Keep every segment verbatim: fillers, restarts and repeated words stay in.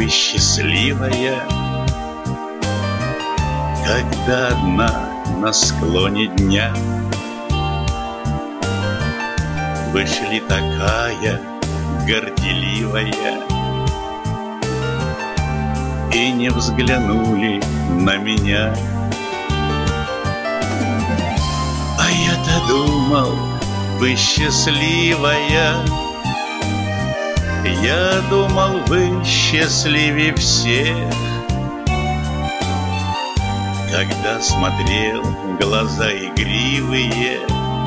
вы счастливая, когда одна на склоне дня. Вы шли такая горделивая и не взглянули на меня. А я-то думал, вы счастливая, я думал, вы счастливее всех. Когда смотрел в глаза игривые,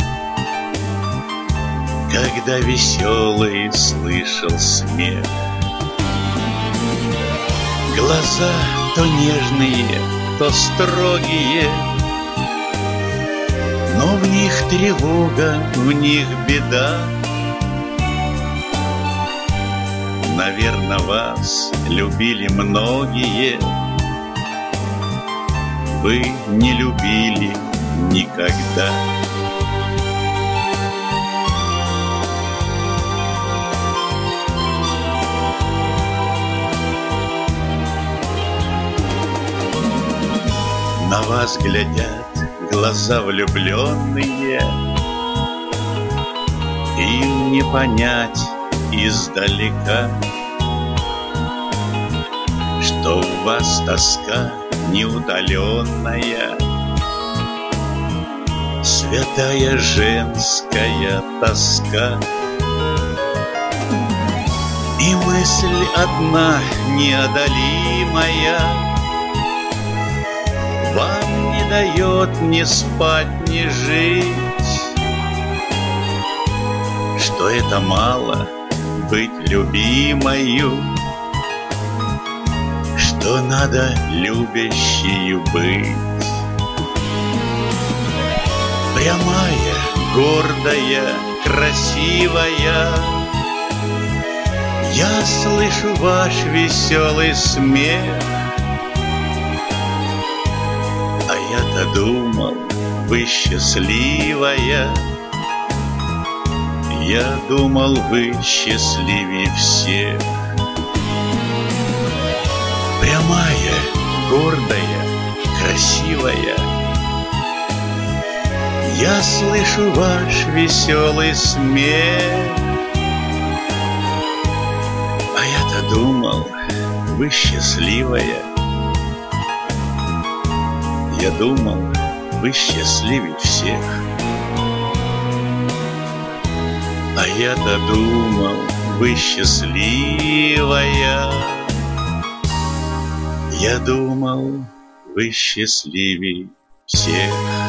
когда веселый слышал смех. Глаза то нежные, то строгие, но в них тревога, в них беда. Наверно, вас любили многие, вы не любили никогда. На вас глядят глаза влюбленные, им не понять издалека, что в вас тоска неутоленная, святая женская тоска. И мысль одна неодолимая вам не дает ни спать, ни жить, что это мало быть любимою, что надо любящею быть. Прямая, гордая, красивая, я слышу ваш веселый смех. А я-то думал, вы счастливая, я думал, вы счастливее всех. Прямая, гордая, красивая, я слышу ваш веселый смех. А я-то думал, вы счастливая, я думал, вы счастливее всех. А я-то думал, вы счастливая, я думал, вы счастливее всех.